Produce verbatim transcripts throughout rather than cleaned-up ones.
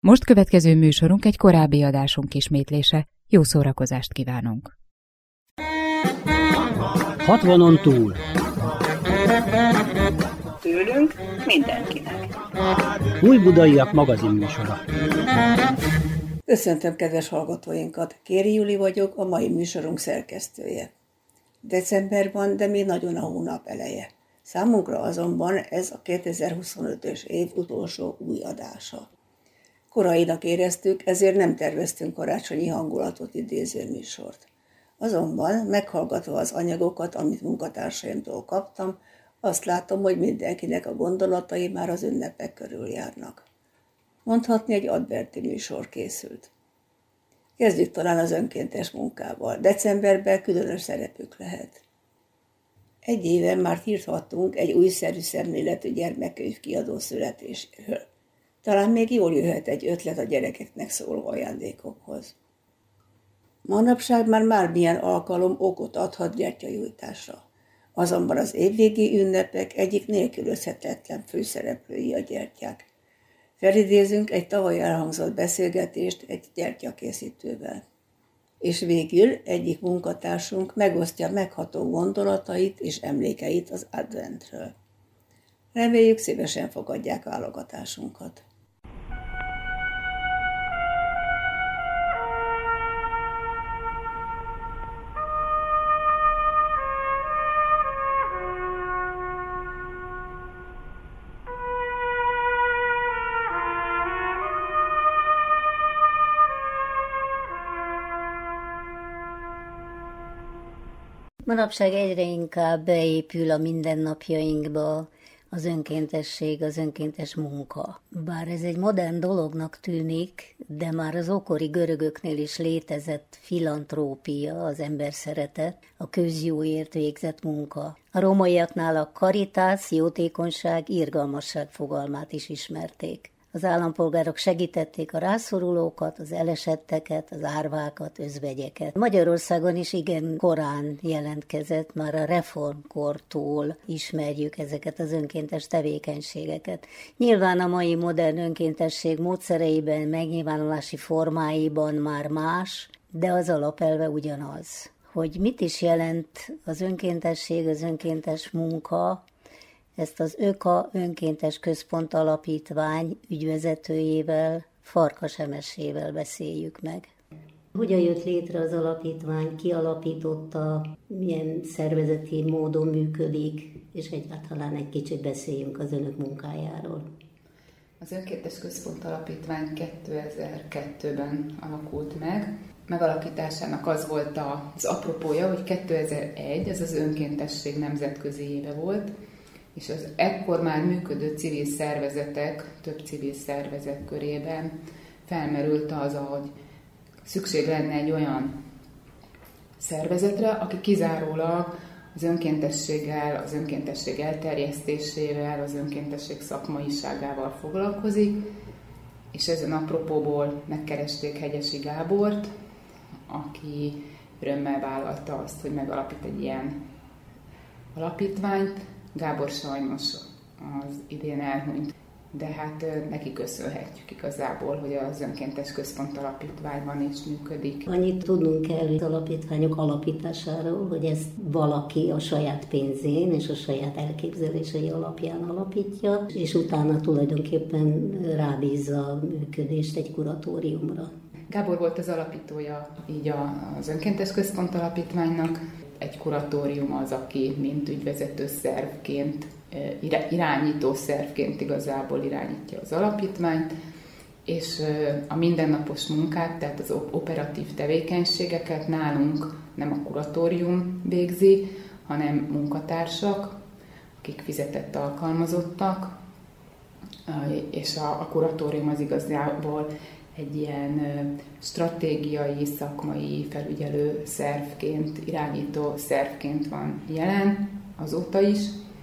Most következő műsorunk egy korábbi adásunk ismétlése. Jó szórakozást kívánunk! hatvanon túl. Tőlünk mindenkinek. Újbudaiak magazinműsora. Köszöntöm kedves hallgatóinkat! Kéri Juli vagyok, a mai műsorunk szerkesztője. December van, de még nagyon a hónap eleje. Számunkra azonban ez a kétezer-huszonötös év utolsó új adása. Korainak éreztük, ezért nem terveztünk karácsonyi hangulatot idéző műsort. Azonban meghallgatva az anyagokat, amit munkatársaimtól kaptam, azt látom, hogy mindenkinek a gondolatai már az ünnepek körül járnak. Mondhatni, egy adventi műsor készült. Kezdjük talán az önkéntes munkával. Decemberben különös szerepük lehet. Egy éve már írhattunk egy újszerű szemléletű gyermekkönyv kiadó születéséről. Talán még jól jöhet egy ötlet a gyerekeknek szóló ajándékokhoz. Manapság már bármilyen alkalom okot adhat gyertyagyújtásra. Azonban az évvégi ünnepek egyik nélkülözhetetlen főszereplői a gyertyák. Felidézünk egy tavaly elhangzott beszélgetést egy gyertyakészítővel. És végül egyik munkatársunk megosztja megható gondolatait és emlékeit az adventről. Reméljük, szívesen fogadják válogatásunkat. Manapság egyre inkább beépül a mindennapjainkba az önkéntesség, az önkéntes munka. Bár ez egy modern dolognak tűnik, de már az ókori görögöknél is létezett filantrópia, az emberszeretet, a közjóért végzett munka. A rómaiaknál a caritas, jótékonyság, irgalmasság fogalmát is ismerték. Az állampolgárok segítették a rászorulókat, az elesetteket, az árvákat, özvegyeket. Magyarországon is igen korán jelentkezett, már a reformkortól ismerjük ezeket az önkéntes tevékenységeket. Nyilván a mai modern önkéntesség módszereiben, megnyilvánulási formáiban már más, de az alapelve ugyanaz. Hogy mit is jelent az önkéntesség, az önkéntes munka, ezt az ÖKA Önkéntes Központ Alapítvány ügyvezetőjével, Farkas Emesével beszéljük meg. Hogyan jött létre az alapítvány, ki alapította, milyen szervezeti módon működik, és egyáltalán egy kicsit beszéljünk az önök munkájáról. Az Önkéntes Központ Alapítvány kétezer-kettőben alakult meg. Megalakításának az volt az apropója, hogy kétezer-egy, ez az önkéntesség nemzetközi éve volt, és az ekkor már működő civil szervezetek, több civil szervezet körében felmerült az, hogy szükség lenne egy olyan szervezetre, aki kizárólag az önkéntességgel, az önkéntesség elterjesztésével, az önkéntesség szakmaiságával foglalkozik, és ezen apropóból megkeresték Hegyesi Gábort, aki örömmel vállalta azt, hogy megalapít egy ilyen alapítványt. Gábor sajnos az idén elhunyt, de hát neki köszönhetjük igazából, hogy az Önkéntes Központ Alapítványban is működik. Annyit tudnunk kell az alapítványok alapításáról, hogy ezt valaki a saját pénzén és a saját elképzelései alapján alapítja, és utána tulajdonképpen rábízza a működést egy kuratóriumra. Gábor volt az alapítója így az Önkéntes Központ Alapítványnak. Egy kuratórium az, aki mint ügyvezető szervként, irányító szervként igazából irányítja az alapítványt, és a mindennapos munkát, tehát az operatív tevékenységeket nálunk nem a kuratórium végzi, hanem munkatársak, akik fizetett alkalmazottak, és a, a kuratórium az igazából egy ilyen stratégiai, szakmai felügyelő szervként, irányító szervként van jelen azóta is,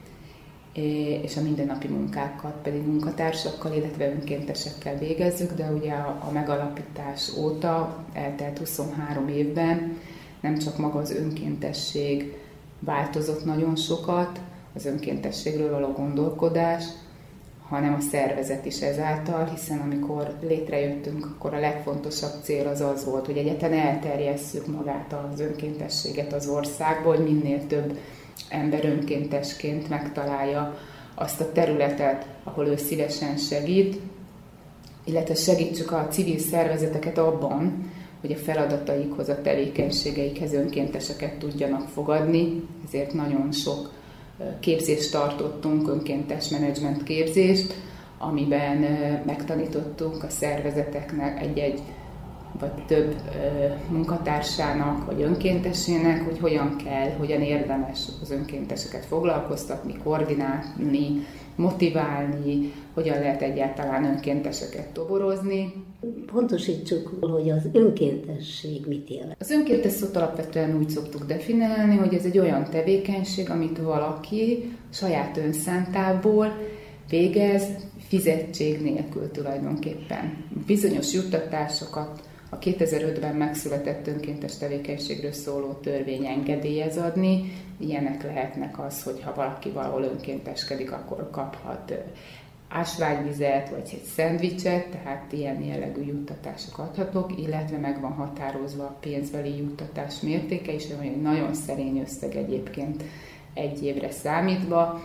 és a mindennapi munkákat pedig munkatársakkal, illetve önkéntesekkel végezzük, de ugye a, a megalapítás óta eltelt huszonhárom évben nem csak maga az önkéntesség változott nagyon sokat, az önkéntességről való gondolkodás, hanem a szervezet is ezáltal, hiszen amikor létrejöttünk, akkor a legfontosabb cél az az volt, hogy egyáltalán elterjesszük magát az önkéntességet az országból, hogy minél több ember önkéntesként megtalálja azt a területet, ahol ő szívesen segít, illetve segítsük a civil szervezeteket abban, hogy a feladataikhoz, a tevékenységeikhez önkénteseket tudjanak fogadni, ezért nagyon sok képzést tartottunk, önkéntes menedzsment képzést, amiben megtanítottunk a szervezeteknek egy-egy vagy több munkatársának, vagy önkéntesének, hogy hogyan kell, hogyan érdemes az önkénteseket foglalkoztatni, koordinálni, motiválni, hogyan lehet egyáltalán önkénteseket toborozni. Pontosítsuk, hogy az önkéntesség mit jelent. Az önkéntes szót alapvetően úgy szoktuk definiálni, hogy ez egy olyan tevékenység, amit valaki saját önszántából végez, fizetség nélkül tulajdonképpen. Bizonyos juttatásokat a kétezer-ötben megszületett önkéntes tevékenységről szóló törvény engedélyez adni. Ilyenek lehetnek az, hogy ha valaki valahol önkénteskedik, akkor kaphat ásványvizet, vagy egy szendvicset, tehát ilyen jellegű juttatások adhatók, illetve meg van határozva a pénzbeli juttatás mértéke is, ami egy nagyon szerény összeg egyébként egy évre számítva,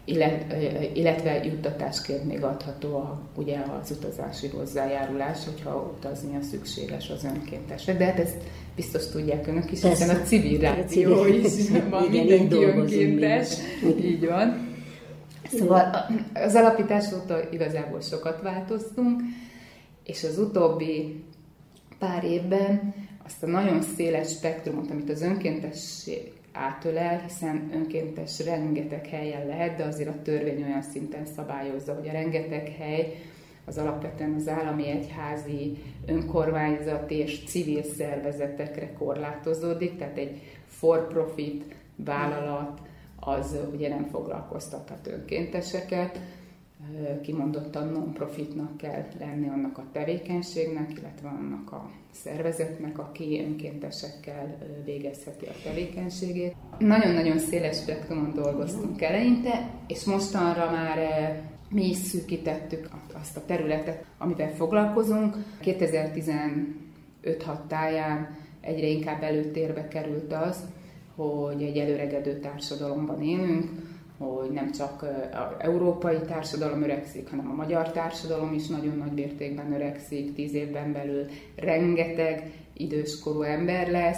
illetve juttatásként még adható a, ugye az utazási hozzájárulás, hogyha utaznia szükséges az önkéntesre. De hát ezt biztos tudják önök is, hiszen a civil rádió is van, mindenki önkéntes. Így van. Szóval az alapítás óta igazából sokat változtunk, és az utóbbi pár évben azt a nagyon széles spektrumot, amit az önkéntesség átölel, hiszen önkéntes rengeteg helyen lehet, de azért a törvény olyan szinten szabályozza, hogy a rengeteg hely az alapvetően az állami, egyházi, önkormányzati és civil szervezetekre korlátozódik, tehát egy for-profit vállalat az ugye nem foglalkoztathat önkénteseket, kimondottan non-profitnak kell lenni annak a tevékenységnek, illetve annak a szervezetnek, aki önkéntesekkel végezheti a tevékenységét. Nagyon-nagyon széles spektrumon dolgoztunk eleinte, és mostanra már mi is szűkítettük azt a területet, amivel foglalkozunk. kétezer-tizenöt hat táján egyre inkább előtérbe került az, hogy egy előregedő társadalomban élünk, hogy nem csak az európai társadalom öregszik, hanem a magyar társadalom is nagyon nagy mértékben öregszik, tíz évben belül rengeteg időskorú ember lesz,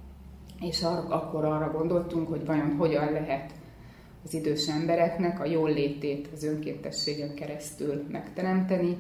és ar- akkor arra gondoltunk, hogy vajon hogyan lehet az idős embereknek a jól létét az önkéntességen keresztül megteremteni,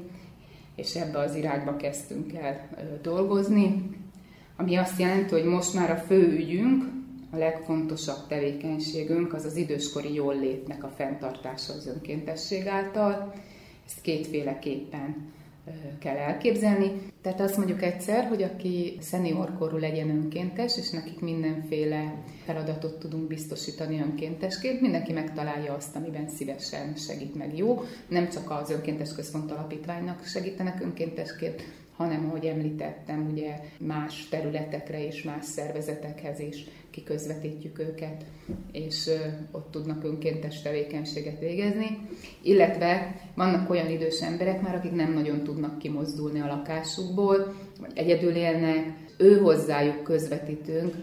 és ebbe az irányba kezdtünk el dolgozni, ami azt jelenti, hogy most már a fő ügyünk, a legfontosabb tevékenységünk az az időskori jóllétnek a fenntartása az önkéntesség által. Ezt kétféleképpen kell elképzelni. Tehát azt mondjuk egyszer, hogy aki szeniorkorú legyen önkéntes, és nekik mindenféle feladatot tudunk biztosítani önkéntesként, mindenki megtalálja azt, amiben szívesen segít meg jó. Nem csak az Önkéntes Központ Alapítványnak segítenek önkéntesként, hanem, ahogy említettem, ugye más területekre és más szervezetekhez is kiközvetítjük őket, és ott tudnak önkéntes tevékenységet végezni. Illetve vannak olyan idős emberek már, akik nem nagyon tudnak kimozdulni a lakásukból, vagy egyedül élnek, ő hozzájuk közvetítünk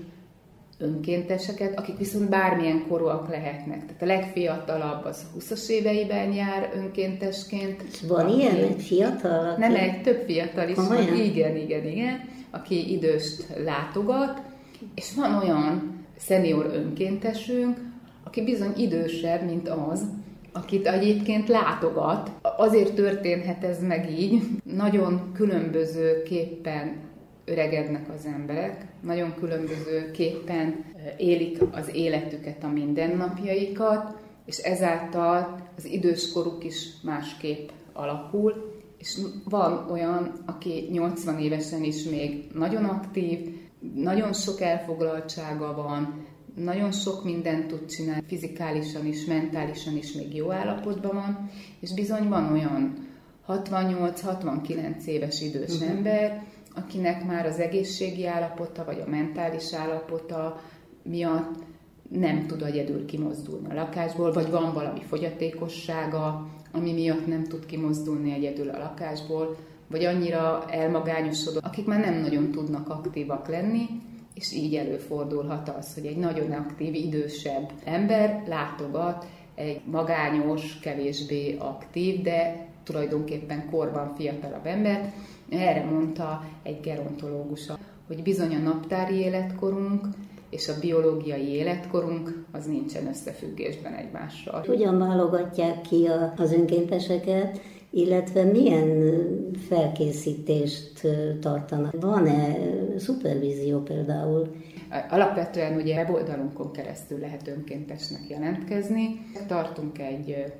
önkénteseket, akik viszont bármilyen korúak lehetnek. Tehát a legfiatalabb az húszas éveiben jár önkéntesként. Van aki, ilyen, egy fiatal? Aki... Nem, egy több fiatal is van. Igen, igen, igen. Aki időst látogat, és van olyan szenior önkéntesünk, aki bizony idősebb, mint az, akit egyébként látogat. Azért történhet ez meg így. Nagyon különbözőképpen öregednek az emberek, nagyon különbözőképpen élik az életüket, a mindennapjaikat, és ezáltal az időskoruk is másképp alakul, és van olyan, aki nyolcvan évesen is még nagyon aktív, nagyon sok elfoglaltsága van, nagyon sok mindent tud csinálni, fizikálisan is, mentálisan is még jó állapotban van, és bizony van olyan hatvannyolc-hatvankilenc éves idős uh-huh. ember, akinek már az egészségi állapota, vagy a mentális állapota miatt nem tud egyedül kimozdulni a lakásból, vagy van valami fogyatékossága, ami miatt nem tud kimozdulni egyedül a lakásból, vagy annyira elmagányosodott, akik már nem nagyon tudnak aktívak lenni, és így előfordulhat az, hogy egy nagyon aktív, idősebb ember látogat egy magányos, kevésbé aktív, de tulajdonképpen korban fiatalabb embert. Erre mondta egy gerontológus, hogy bizony a naptári életkorunk és a biológiai életkorunk az nincsen összefüggésben egymással. Hogyan válogatják ki az önkénteseket, illetve milyen felkészítést tartanak? Van-e szupervízió például? Alapvetően ugye weboldalunkon keresztül lehet önkéntesnek jelentkezni. Tartunk egy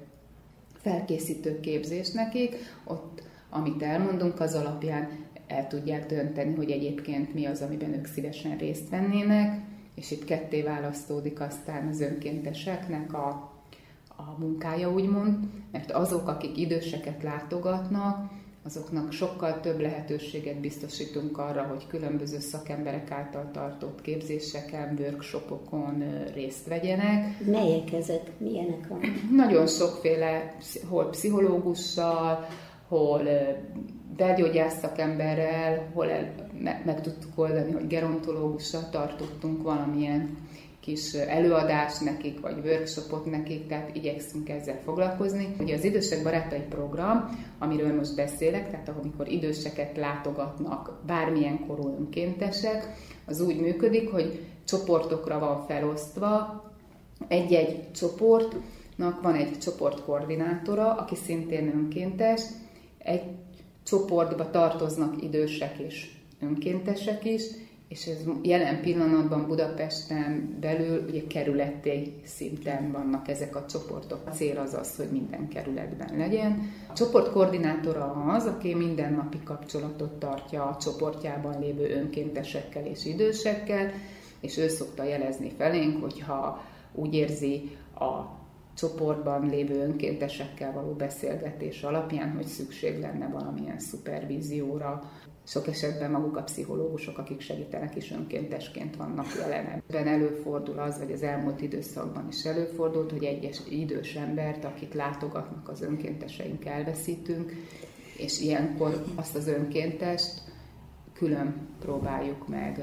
felkészítő képzést nekik, ott amit elmondunk, az alapján el tudják dönteni, hogy egyébként mi az, amiben ők szívesen részt vennének, és itt ketté választódik aztán az önkénteseknek a, a munkája, úgymond, mert azok, akik időseket látogatnak, azoknak sokkal több lehetőséget biztosítunk arra, hogy különböző szakemberek által tartott képzéseken, workshopokon részt vegyenek. Melyek ezek? Milyenek vannak? Nagyon sokféle, hol pszichológussal, hol belgyógyász szakemberrel, hol el, meg, meg tudtuk oldani, hogy gerontológussal tartottunk valamilyen kis előadást nekik, vagy workshopot nekik, tehát igyekszünk ezzel foglalkozni. Ugye az Idősek Barátai program, amiről most beszélek, tehát amikor időseket látogatnak bármilyen korú önkéntesek, az úgy működik, hogy csoportokra van felosztva, egy-egy csoportnak van egy csoportkoordinátora, aki szintén önkéntes, egy csoportba tartoznak idősek és önkéntesek is, és ez jelen pillanatban Budapesten belül ugye kerületi szinten vannak ezek a csoportok. A cél az az, hogy minden kerületben legyen. A csoportkoordinátora az, aki mindennapi kapcsolatot tartja a csoportjában lévő önkéntesekkel és idősekkel, és ő szokta jelezni felénk, hogyha úgy érzi a csoportban lévő önkéntesekkel való beszélgetés alapján, hogy szükség lenne valamilyen szupervízióra. Sok esetben maguk a pszichológusok, akik segítenek is önkéntesként vannak jelen. Ebben előfordul az, vagy az elmúlt időszakban is előfordult, hogy egyes idős embert, akit látogatnak az önkénteseink, elveszítünk, és ilyenkor azt az önkéntest külön próbáljuk meg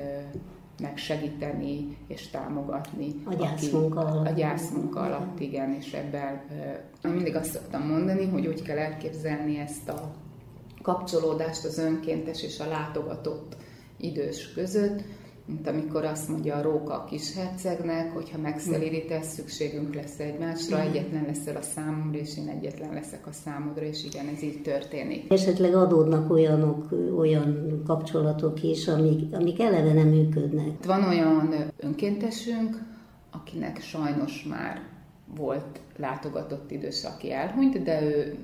megsegíteni és támogatni. A gyászmunka alatt. A gyászmunka alatt, igen, és ebben mindig azt szoktam mondani, hogy úgy kell elképzelni ezt a kapcsolódást az önkéntes és a látogatott idős között, mint amikor azt mondja a róka a kishercegnek, hogyha megszelídítesz, szükségünk lesz egymásra, egyetlen leszel a számomra, és én egyetlen leszek a számodra, és igen, ez így történik. Esetleg adódnak olyanok, olyan kapcsolatok is, amik, amik eleve nem működnek. Van olyan önkéntesünk, akinek sajnos már volt látogatott idős, aki elhunyt, de ő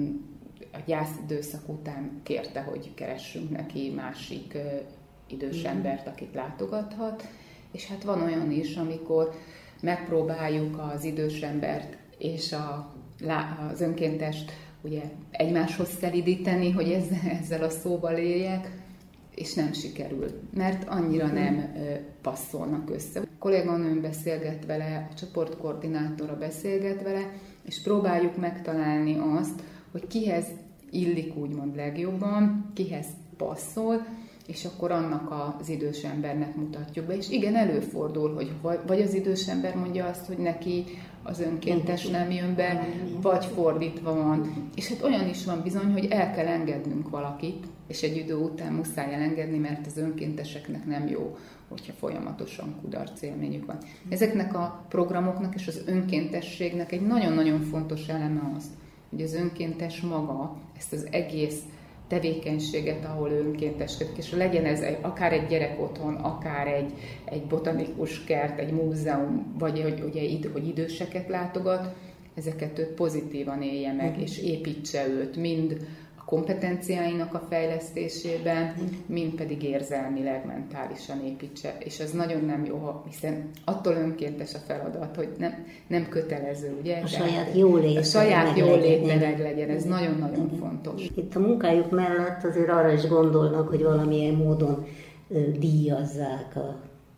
a gyászidőszak után kérte, hogy keressünk neki másik idős embert, akit látogathat, és hát van olyan is, amikor megpróbáljuk az idős embert és a, az önkéntest ugye egymáshoz szelidíteni, hogy ezzel, ezzel a szóval éljek, és nem sikerül, mert annyira nem passzolnak össze. A kolléganőm beszélget vele, a csoportkoordinátora beszélget vele, és próbáljuk megtalálni azt, hogy kihez illik úgymond legjobban, kihez passzol, és akkor annak az idős embernek mutatjuk be. És igen, előfordul, hogy vagy az idős ember mondja azt, hogy neki az önkéntes nem jön be, vagy fordítva van. És hát olyan is van bizony, hogy el kell engednünk valakit, és egy idő után muszáj elengedni, mert az önkénteseknek nem jó, hogyha folyamatosan kudarc élményük van. Ezeknek a programoknak és az önkéntességnek egy nagyon-nagyon fontos eleme az, hogy az önkéntes maga ezt az egész tevékenységet, ahol önkénteskedik, és legyen ez egy, akár egy gyerek otthon, akár egy, egy botanikus kert, egy múzeum, vagy hogy, ugye, hogy időseket látogat, ezeket ő pozitívan élje meg, és építse őt mind a kompetenciáinak a fejlesztésében, mind pedig érzelmileg, mentálisan építse. És ez nagyon nem jó, hiszen attól önkéntes a feladat, hogy nem, nem kötelező, ugye? A saját jóléte. A saját jóléte meg legyen, ez nagyon-nagyon fontos. Itt a munkájuk mellett azért arra is gondolnak, hogy valamilyen módon díjazzák a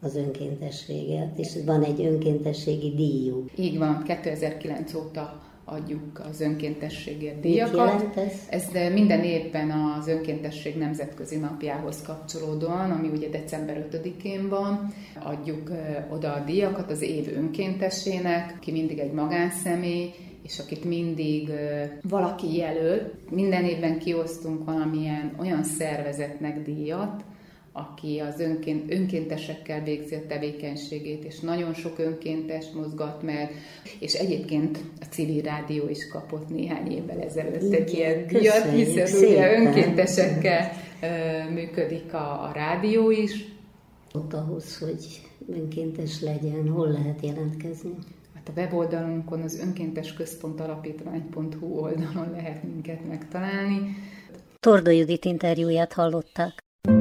az önkéntességet, és van egy önkéntességi díjuk. Így van, kétezer-kilenc óta adjuk az önkéntességért díjakat. Mit jelent ez? Ez minden évben az önkéntesség nemzetközi napjához kapcsolódóan, ami ugye december ötödikén van, adjuk oda a díjakat az év önkéntesének, ki mindig egy magánszemély, és akit mindig valaki jelöl. Minden évben kiosztunk valamilyen olyan szervezetnek díjat, aki az önként, önkéntesekkel végzi a tevékenységét, és nagyon sok önkéntes mozgat meg, és egyébként a Civil Rádió is kapott néhány évvel ezelőtt igen, egy ilyen díjat, hiszen ugye önkéntesekkel uh, működik a, a rádió is. Ott ahhoz, hogy önkéntes legyen, hol lehet jelentkezni? Hát a weboldalunkon, az önkéntesközpontalapítvány pont hu oldalon lehet minket megtalálni. Torda Judit interjúját hallották.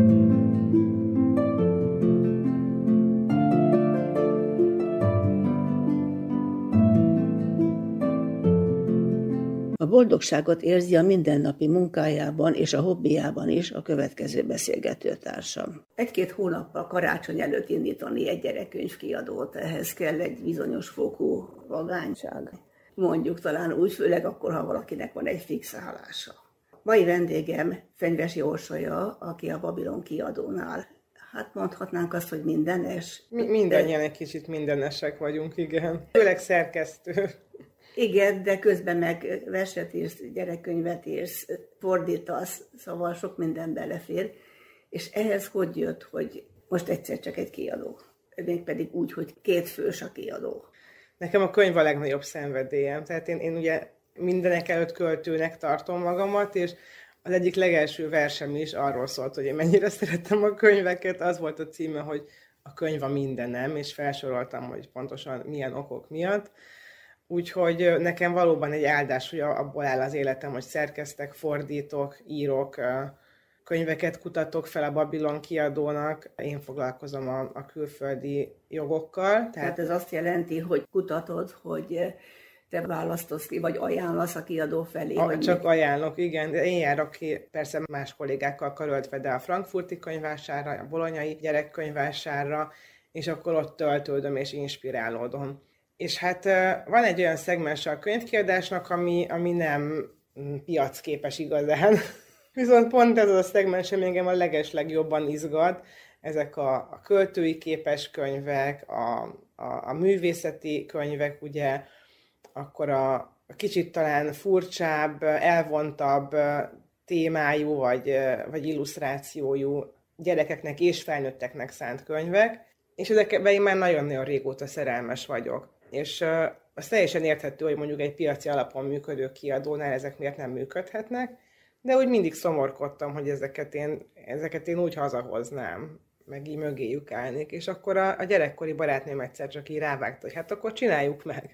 A boldogságot érzi a mindennapi munkájában és a hobbiában is a következő beszélgetőtársam. Egy-két hónappal karácsony előtt indítani egy gyerekkönyvkiadót, ehhez kell egy bizonyos fokú vagányság. Mondjuk talán úgy, főleg akkor, ha valakinek van egy fix állása. Mai vendégem Fenyvesi Orsolya, aki a Babilon kiadónál. Hát mondhatnánk azt, hogy mindenes. Mi, mindannyian egy kicsit mindenesek vagyunk, igen. Főleg szerkesztő. Igen, de közben meg verset írsz, gyerekkönyvet írsz, fordítasz, szóval sok minden belefér. És ehhez hogy jött, hogy most egyszer csak egy kiadó? Mégpedig úgy, hogy két fős a kiadó. Nekem a könyv a legnagyobb szenvedélyem. Tehát én, én ugye mindenek előtt költőnek tartom magamat, és az egyik legelső versem is arról szólt, hogy én mennyire szerettem a könyveket. Az volt a címe, hogy a könyv a mindenem, és felsoroltam, hogy pontosan milyen okok miatt. Úgyhogy nekem valóban egy áldás, hogy abból áll az életem, hogy szerkesztek, fordítok, írok, könyveket kutatok fel a Babilon kiadónak. Én foglalkozom a, a külföldi jogokkal. Tehát... tehát ez azt jelenti, hogy kutatod, hogy te választasz ki, vagy ajánlasz a kiadó felé? A, vagy csak mi? ajánlok, igen. Én járok ki persze más kollégákkal karöltve, de a frankfurti könyvvásárra, a bolonyai gyerekkönyvvásárra, és akkor ott töltődöm és inspirálódom. És hát van egy olyan szegmens a könyvkiadásnak, ami, ami nem piacképes igazán. Viszont pont ez a szegmens, ami engem a legeslegjobban izgat, ezek a, a költői képes könyvek, a, a, a művészeti könyvek, ugye, akkor a, a kicsit talán furcsább, elvontabb témájú, vagy, vagy illusztrációjú gyerekeknek és felnőtteknek szánt könyvek, és ezekben én már nagyon-nagyon régóta szerelmes vagyok. És uh, az teljesen érthető, hogy mondjuk egy piaci alapon működő kiadónál ezek miért nem működhetnek, de úgy mindig szomorkodtam, hogy ezeket én, ezeket én úgy hazahoznám, meg így mögéjük állnék. És akkor a, a gyerekkori barátnőm egyszer csak így rávágta, hogy hát akkor csináljuk meg.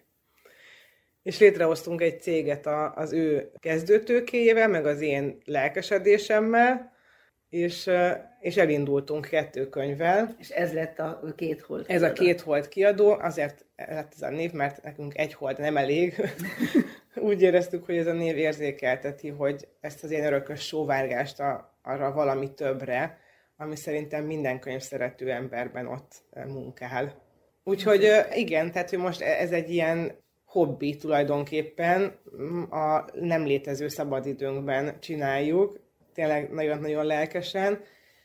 És létrehoztunk egy céget a, az ő kezdőtőkéjével, meg az én lelkesedésemmel, és, és elindultunk kettő könyvvel. És ez lett a két hold kiadó. Ez a két hold kiadó, azért lett ez a név, mert nekünk egy hold nem elég. Úgy éreztük, hogy ez a név érzékelteti, hogy ezt az ilyen örökös sóvárgást a, arra valami többre, ami szerintem minden könyvszerető emberben ott munkál. Úgyhogy igen, tehát hogy most ez egy ilyen hobbi tulajdonképpen, a nem létező szabadidőnkben csináljuk, tényleg nagyon-nagyon lelkesen,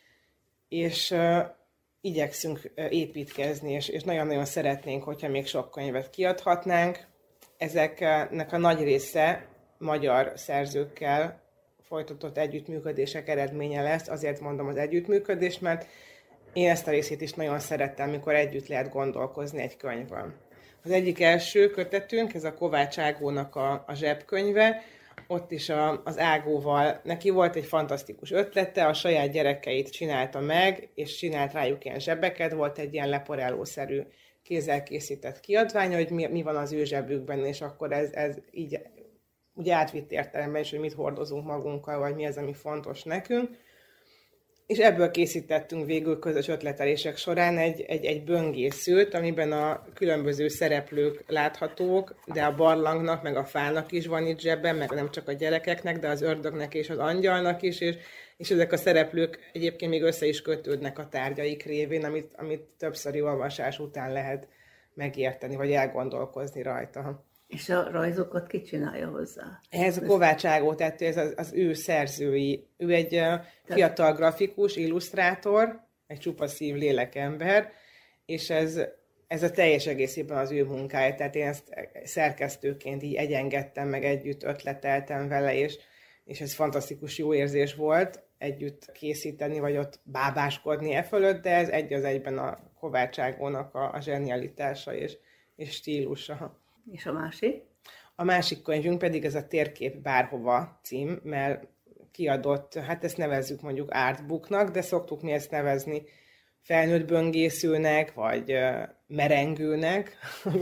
és uh, igyekszünk uh, építkezni, és, és nagyon-nagyon szeretnénk, hogyha még sok könyvet kiadhatnánk. Ezeknek a nagy része magyar szerzőkkel folytatott együttműködések eredménye lesz. Azért mondom az együttműködést, mert én ezt a részét is nagyon szerettem, mikor együtt lehet gondolkozni egy könyvön. Az egyik első kötetünk, ez a Kovács Ágónak a, a zsebkönyve, ott is a, az Ágóval, neki volt egy fantasztikus ötlete, a saját gyerekeit csinálta meg, és csinált rájuk ilyen zsebeket, volt egy ilyen leporelószerű kézzel készített kiadványa, hogy mi, mi van az ő zsebükben, és akkor ez, ez így ugye átvitt értelemben is, hogy mit hordozunk magunkkal, vagy mi az, ami fontos nekünk. és ebből készítettünk végül közös ötletelések során egy, egy, egy böngészőt, amiben a különböző szereplők láthatók, de a barlangnak, meg a fának is van itt zsebben, meg nem csak a gyerekeknek, de az ördögnek és az angyalnak is, és, és ezek a szereplők egyébként még össze is kötődnek a tárgyaik révén, amit, amit többszöri olvasás után lehet megérteni, vagy elgondolkozni rajta. És a rajzokat ki csinálja hozzá? Ez a Kovács Ágó tettő, ez az, az ő szerzői. Ő egy uh, fiatal grafikus, illusztrátor, egy csupa szív lélekember, és ez, ez a teljes egészében az ő munkája. Tehát én ezt szerkesztőként így egyengedtem, meg együtt ötleteltem vele, és, és ez fantasztikus jó érzés volt együtt készíteni, vagy ott bábáskodni e fölött, de ez egy az egyben a Kovács Ágónak a, a zsenialitása és, és stílusa. És a másik? A másik könyvünk pedig ez a Térkép bárhova cím, mert kiadott, hát ezt nevezzük mondjuk artbooknak, de szoktuk mi ezt nevezni felnőtt böngészőnek, vagy merengőnek.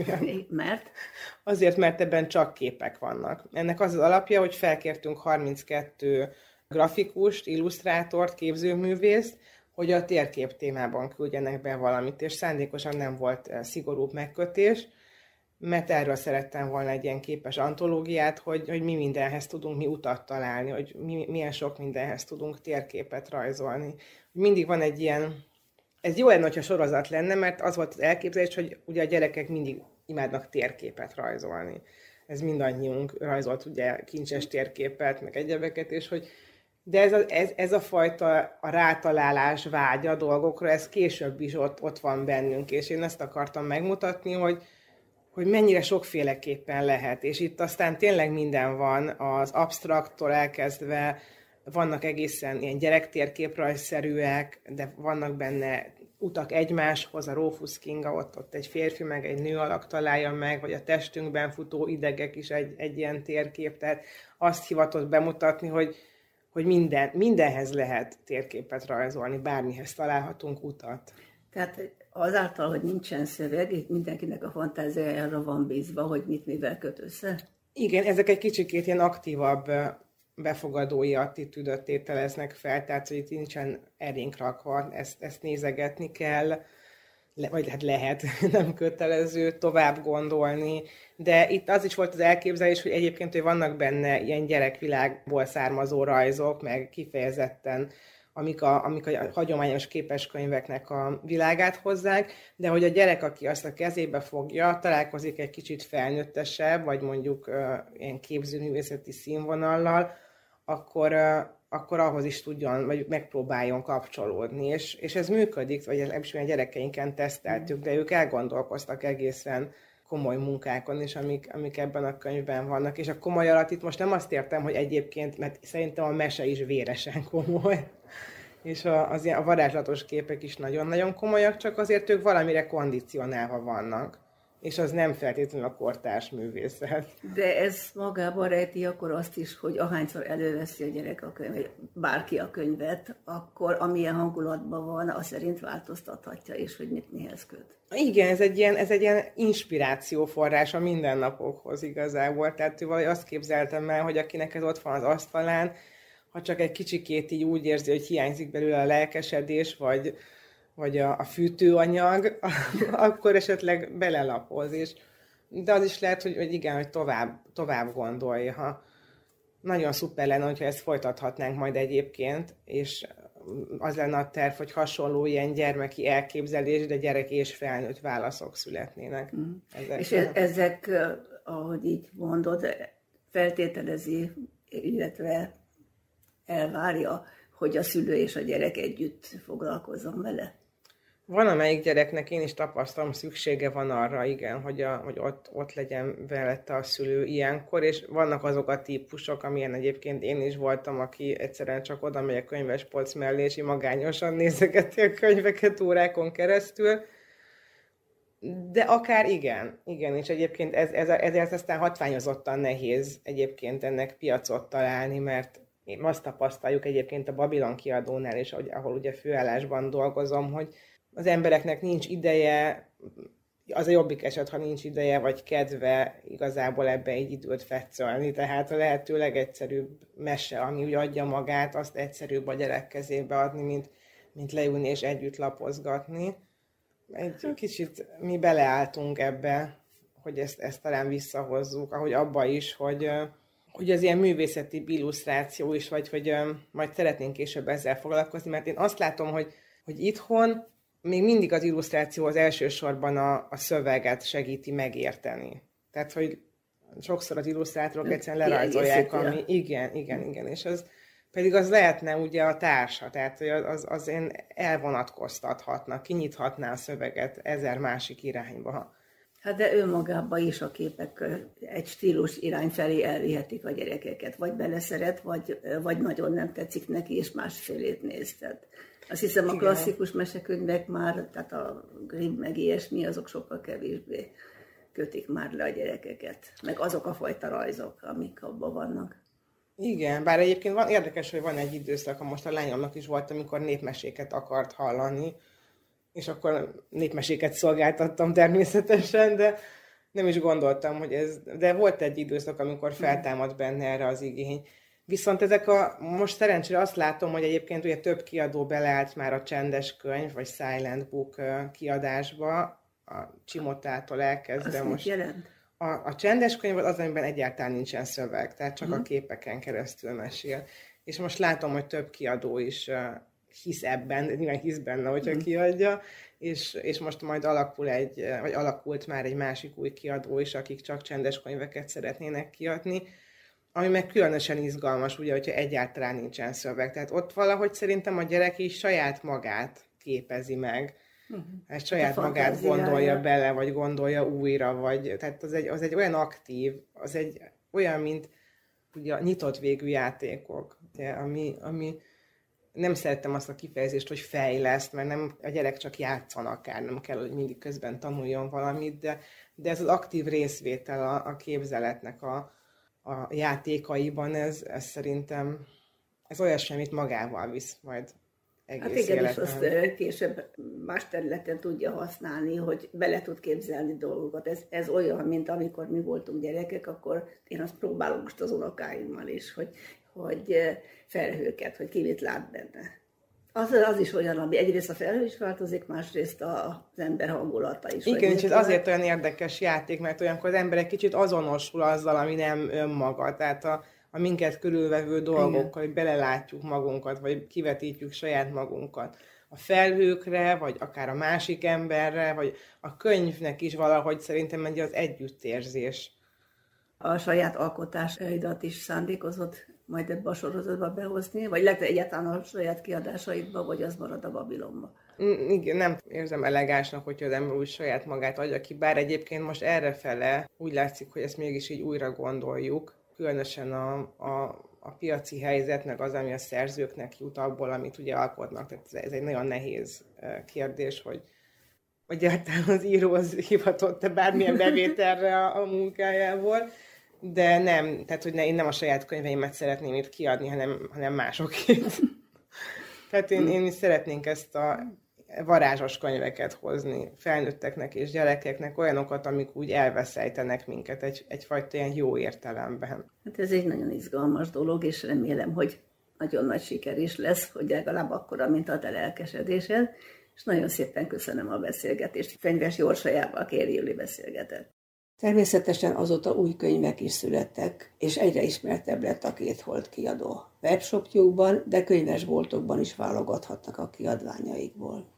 Mert? Azért, mert ebben csak képek vannak. Ennek az az alapja, hogy felkértünk harminckettő grafikust, illusztrátort, képzőművészt, hogy a térkép témában küldjenek be valamit, és szándékosan nem volt szigorúbb megkötés, mert erről szerettem volna egy ilyen képes antológiát, hogy, hogy mi mindenhez tudunk mi utat találni, hogy mi, milyen sok mindenhez tudunk térképet rajzolni. Mindig van egy ilyen, ez jó lenne, hogyha sorozat lenne, mert az volt az elképzelés, hogy ugye a gyerekek mindig imádnak térképet rajzolni. Ez mindannyiunk rajzolt ugye kincses térképet, meg egyebeket, és hogy de ez a, ez, ez a fajta a rátalálás vágya dolgokra, ez később is ott, ott van bennünk, és én ezt akartam megmutatni, hogy hogy mennyire sokféleképpen lehet, és itt aztán tényleg minden van, az absztrakttól elkezdve, vannak egészen ilyen gyerektérképrajzszerűek, de vannak benne utak egymáshoz, a Rófusz Kinga, ott, ott egy férfi meg egy nő alak találja meg, vagy a testünkben futó idegek is egy, egy ilyen térkép, tehát azt hivatott bemutatni, hogy, hogy minden, mindenhez lehet térképet rajzolni, bármihez találhatunk utat. Tehát azáltal, hogy nincsen szöveg, itt mindenkinek a fantáziájára van bízva, hogy mit mivel köt össze? Igen, ezek egy kicsikét ilyen aktívabb befogadói attitűdöt tételeznek fel, tehát hogy itt nincsen erénk rakva, ezt, ezt nézegetni kell, vagy hát lehet, nem kötelező tovább gondolni, de itt az is volt az elképzelés, hogy egyébként hogy vannak benne ilyen gyerekvilágból származó rajzok, meg kifejezetten amik a, amik a hagyományos képeskönyveknek a világát hozzák, de hogy a gyerek, aki azt a kezébe fogja, találkozik egy kicsit felnőttesebb, vagy mondjuk uh, ilyen képzőművészeti színvonallal, akkor, uh, akkor ahhoz is tudjon, vagy megpróbáljon kapcsolódni. És, és ez működik, vagy legalábbis a gyerekeinken teszteltük, de ők elgondolkoztak egészen komoly munkákon is, amik, amik ebben a könyvben vannak. És a komoly alatt itt most nem azt értem, hogy egyébként, mert szerintem a mese is véresen komoly, és a, az ilyen, a varázslatos képek is nagyon-nagyon komolyak, csak azért ők valamire kondicionálva vannak. És az nem feltétlenül a kortárs művészet. De ez magában rejti akkor azt is, hogy ahányszor előveszi a gyerek a könyvet, bárki a könyvet, akkor amilyen hangulatban van, az szerint változtathatja is, hogy mit mihez köt. Igen, ez egy ilyen, ez egy ilyen inspirációforrás a mindennapokhoz igazából. Tehát azt képzeltem el, hogy akinek ez ott van az asztalán, ha csak egy kicsikét így úgy érzi, hogy hiányzik belőle a lelkesedés, vagy, vagy a, a fűtőanyag, akkor esetleg belelapoz. És, de az is lehet, hogy, hogy igen, hogy tovább, tovább gondolja. Ha nagyon szuper lenne, hogyha ezt folytathatnánk majd egyébként, és az lenne a terv, hogy hasonló ilyen gyermeki elképzelés, de gyerek és felnőtt válaszok születnének. Mm. Ezek és e- ezek, ahogy így mondod, feltételezi, illetve elvárja, hogy a szülő és a gyerek együtt foglalkozzon vele? Van, amelyik gyereknek én is tapasztalom, szüksége van arra, igen, hogy, a, hogy ott, ott legyen velette a szülő ilyenkor, és vannak azok a típusok, amilyen egyébként én is voltam, aki egyszerűen csak oda megy a könyvespolc mellé, és magányosan nézegeti a könyveket órákon keresztül. De akár igen, igen, és egyébként ez, ez, ezért aztán hatványozottan nehéz egyébként ennek piacot találni, mert én azt tapasztaljuk egyébként a Babilon kiadónál is, ahol ugye főállásban dolgozom, hogy az embereknek nincs ideje, Az a jobbik eset, ha nincs ideje vagy kedve igazából ebbe egy időt fetszölni, tehát a lehető legegyszerűbb mese, ami úgy adja magát, azt egyszerűbb a gyerek kezébe adni, mint, mint leülni és együtt lapozgatni. Egy kicsit mi beleálltunk ebbe, hogy ezt, ezt talán visszahozzuk, ahogy abba is, hogy, hogy az ilyen művészeti illusztráció is, vagy hogy majd szeretnénk később ezzel foglalkozni, mert én azt látom, hogy, hogy itthon még mindig az illusztráció az elsősorban a, a szöveget segíti megérteni. Tehát, hogy sokszor az illusztrátorok egyszerűen lerajzolják, ami igen, igen, igen, és az pedig az lehetne ugye a társa, tehát hogy az, az én elvonatkoztathatna, kinyithatná a szöveget ezer másik irányba. Hát de önmagában is a képek egy stílus irány felé elvihetik a gyerekeket, vagy beleszeret, vagy, vagy nagyon nem tetszik neki, és másfélét néz. Tehát azt hiszem a klasszikus mesekönyvek már, tehát a Grimm meg ilyesmi, azok sokkal kevésbé kötik már le a gyerekeket, meg azok a fajta rajzok, amik abban vannak. Igen, bár egyébként van, érdekes, hogy van egy időszaka, most a lányomnak is volt, amikor népmeséket akart hallani, és akkor népmeséket szolgáltattam természetesen, de nem is gondoltam, hogy ez... De volt egy időszak, amikor feltámadt benne erre az igény. Viszont ezek a... Most szerencsére azt látom, hogy egyébként ugye több kiadó beleállt már a csendes könyv, vagy silent book kiadásba, a Csimotától elkezdve azt most... jelent? A, a csendes könyv az, amiben egyáltalán nincsen szöveg, tehát csak uh-huh. a képeken keresztül mesél. És most látom, hogy több kiadó is uh, hisz ebben, nyilván hisz benne, hogyha uh-huh. kiadja, és, és most majd alakul egy, vagy alakult már egy másik új kiadó is, akik csak csendes könyveket szeretnének kiadni, ami meg különösen izgalmas, ugye, hogyha egyáltalán nincsen szöveg. Tehát ott valahogy szerintem a gyerek is saját magát képezi meg, uh-huh. ezt saját magát gondolja bele, vagy gondolja újra, vagy, tehát az egy, az egy olyan aktív, az egy olyan, mint ugye a nyitott végű játékok, ami, ami nem szerettem azt a kifejezést, hogy fejleszt, mert nem, a gyerek csak játszan akár, nem kell, hogy mindig közben tanuljon valamit, de, de ez az aktív részvétel a, a képzeletnek a, a játékaiban, ez, ez szerintem ez olyasmi, amit magával visz majd egész hát igen, életben. és azt később más területen tudja használni, hogy bele tud képzelni dolgokat. Ez, ez olyan, mint amikor mi voltunk gyerekek, akkor én azt próbálom most az unokáimmal is, hogy, hogy felhőket, hogy ki mit lát benne. Az, az is olyan, ami egyrészt a felhő is változik, másrészt az ember hangulata is. Igen, és ez azért olyan érdekes játék, mert olyankor az ember egy kicsit azonosul azzal, ami nem önmaga. Tehát a, a minket körülvevő dolgokkal, hogy belelátjuk magunkat, vagy kivetítjük saját magunkat. A felhőkre, vagy akár a másik emberre, vagy a könyvnek is valahogy szerintem egy az együttérzés. A saját alkotásaidat is szándékozott majd ebbe a sorozatba behozni, vagy lehet egyáltalán a saját kiadásaidba, vagy az marad a Babilonba? Igen, nem érzem elegánsnak, hogyha az ember úgy saját magát adja ki, bár egyébként most errefele úgy látszik, hogy ezt mégis így újra gondoljuk, különösen a, a, a piaci helyzet, meg az, ami a szerzőknek jut abból, amit ugye alkotnak. Tehát ez egy nagyon nehéz kérdés, hogy egyáltalán az író az hivatott-e bármilyen bevételre a, a munkájából, de nem, tehát hogy ne, én nem a saját könyveimet szeretném itt kiadni, hanem, hanem másokét. Tehát én, én is szeretnénk ezt a varázsos könyveket hozni felnőtteknek és gyerekeknek, olyanokat, amik úgy elveszejtenek minket egy, egyfajta ilyen jó értelemben. Hát ez egy nagyon izgalmas dolog, és remélem, hogy nagyon nagy siker is lesz, hogy legalább akkora, mint a te lelkesedésed, és nagyon szépen köszönöm a beszélgetést. Fenyves Jórsajával Kéri Júli beszélgetett. Természetesen azóta új könyvek is születtek, és egyre ismertebb lett a Két Hold kiadó. Webshopjukban, de könyvesboltokban is válogathatnak a kiadványaikból.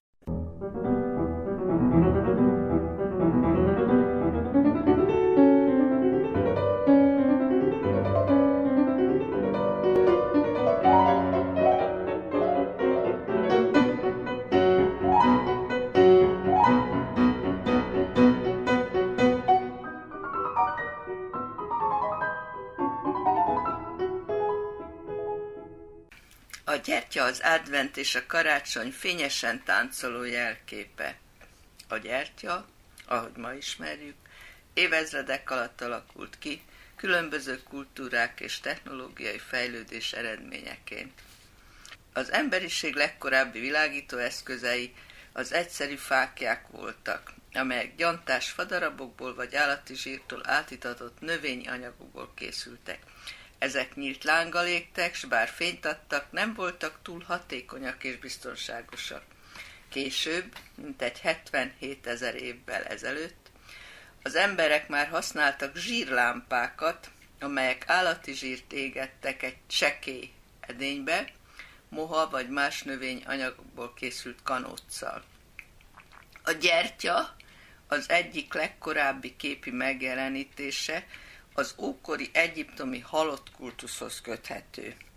A gyertya az advent és a karácsony fényesen táncoló jelképe. A gyertya, ahogy ma ismerjük, évezredek alatt alakult ki, különböző kultúrák és technológiai fejlődés eredményeként. Az emberiség legkorábbi világító eszközei az egyszerű fáklyák voltak. amelyek gyantás fadarabokból vagy állati zsírtól átitatott növényi anyagokból készültek. Ezek nyílt lánggal égtek, s bár fényt adtak, nem voltak túl hatékonyak és biztonságosak. Később, mintegy hetvenhétezer évvel ezelőtt, az emberek már használtak zsírlámpákat, amelyek állati zsírt égettek egy csekély edénybe, moha vagy más növényanyagokból készült kanóccal. A gyertya az egyik legkorábbi képi megjelenítése az ókori egyiptomi halott kultuszhoz köthető.